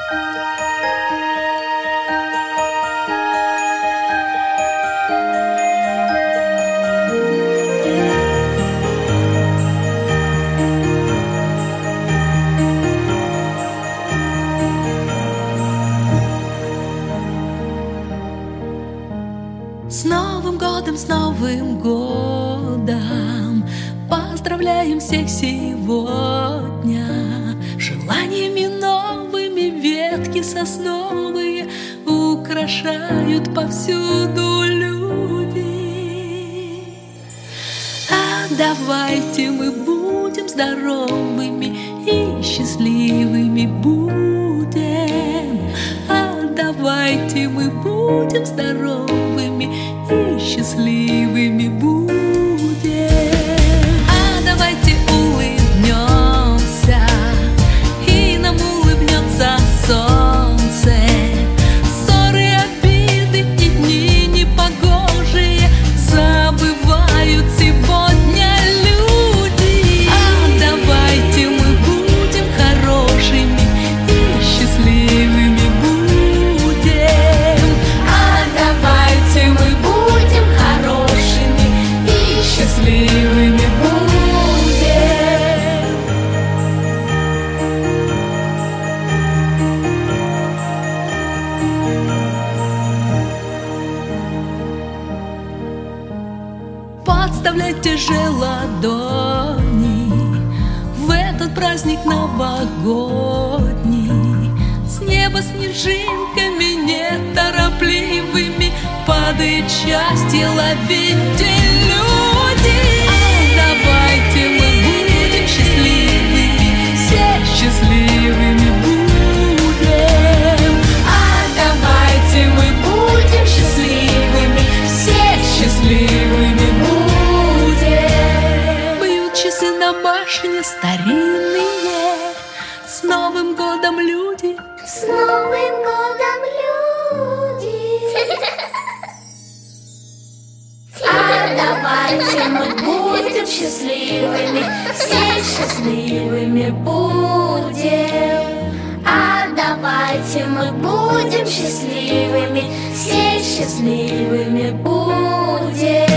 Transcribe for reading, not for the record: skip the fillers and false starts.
С Новым годом, с Новым годом! Поздравляем всех сегодня! Желаниями новыми ветки сосновые украшают повсюду люди. А давайте мы будем здоровыми и счастливыми будем. А давайте мы будем здоровыми и счастливыми будем. А давайте улыбнемся, и нам улыбнется солнце. Ссоры, обиды и дни непогожие забывают сегодня люди. А давайте мы будем хорошими и счастливыми будем. А давайте мы будем хорошими и счастливыми будем. Подставляйте же ладони в этот праздник новогодний. С неба снежинками неторопливыми падает счастье, ловите люди. Давайте мы будем счастливыми, все счастливыми будем. А давайте мы будем счастливыми, все счастливыми будем. Бьют часы на башне старинные. С Новым годом, люди! С Новым годом, люди! А давайте мы будем счастливыми, все счастливыми будем. А давайте мы будем счастливыми, все счастливыми будем.